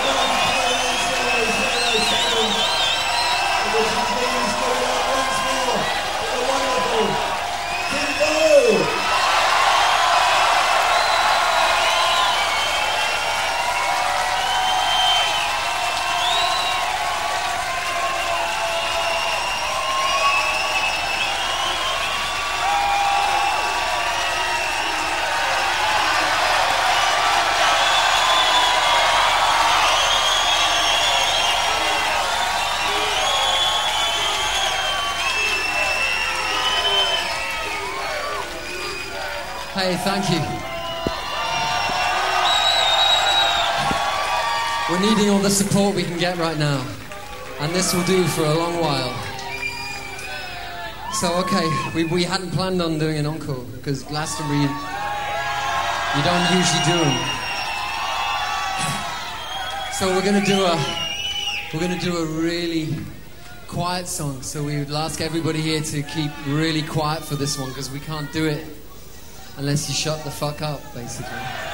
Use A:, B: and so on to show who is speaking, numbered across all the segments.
A: Hey, thank you. We're needing all the support we can get right now, and this will do for a long while. So, okay, we hadn't planned on doing an encore, because Glastonbury, you don't usually do them. So we're gonna do a really quiet song, so we would ask everybody here to keep really quiet for this one, because we can't do it unless you shut the fuck up, basically.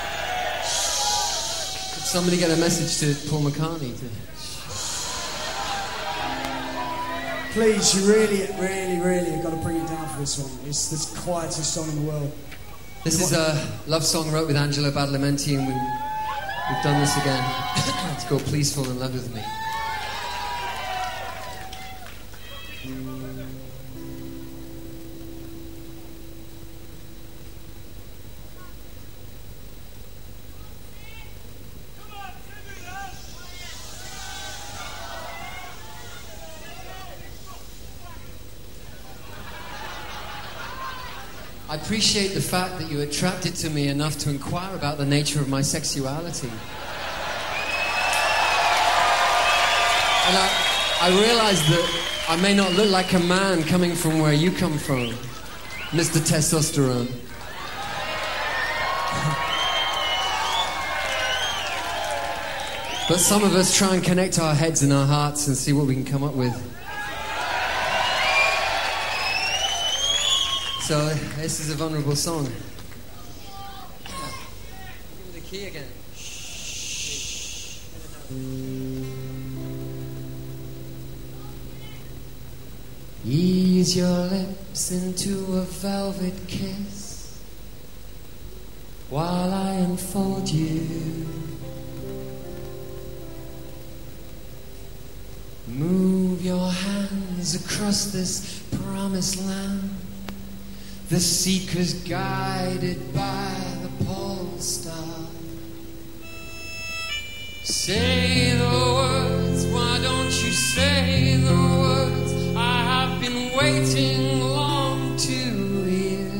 A: Could somebody get a message to Paul McCartney?
B: Please, you really have got to bring it down for this one. It's the quietest song in the world.
A: This is a love song wrote with Angelo Badalamenti, and we've done this again. It's called Please Fall in Love With Me. I appreciate the fact that you attracted to me enough to inquire about the nature of my sexuality. And I realize that I may not look like a man coming from where you come from, Mr. Testosterone. But some of us try and connect our heads and our hearts and see what we can come up with. So this is a vulnerable song. Give me the key again. Ease your lips into a velvet kiss while I enfold you. Move your hands across this promised land. The seekers guided by the pole star. Say the words, why don't you say the words I have been waiting long to hear.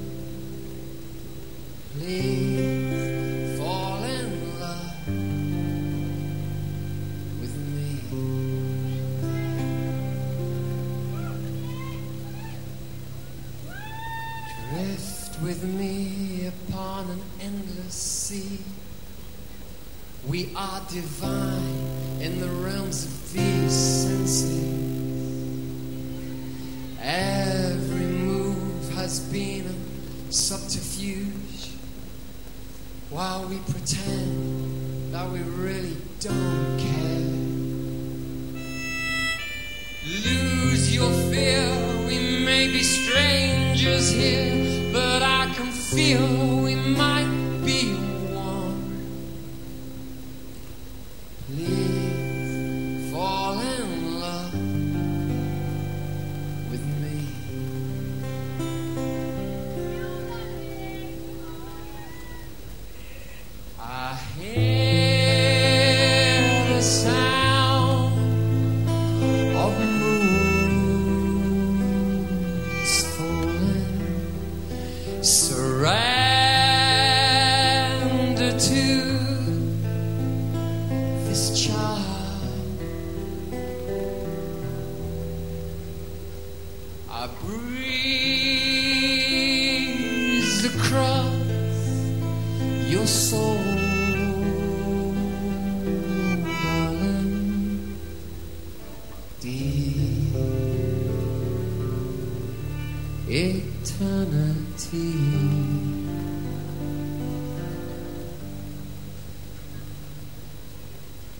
A: Please fall in love with me. Drift with me upon an endless sea. We are divine in the realms of these senses. Every move has been a subterfuge, while we pretend that we really don't care. Lose your fear, we may be strangers here, but I can feel we might be one. Please fall in love with me. I hear the sound of moons falling. Surrender to this child. I breeze across your soul, darling. Deep eternity.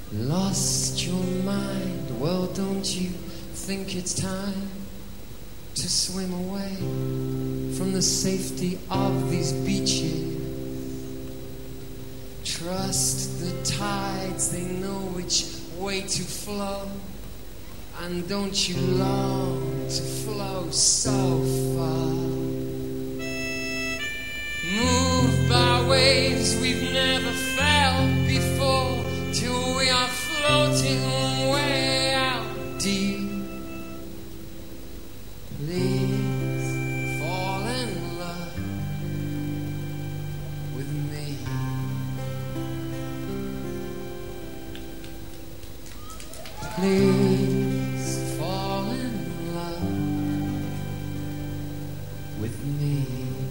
A: Lost your mind, well, don't you think it's time to swim away from the safety of these beaches? Trust the tides, they know which way to flow. And don't you long to flow so far? Moved by waves we've never felt before, till we are floating way out deep. Please fall in love with me. Please fall in love with me.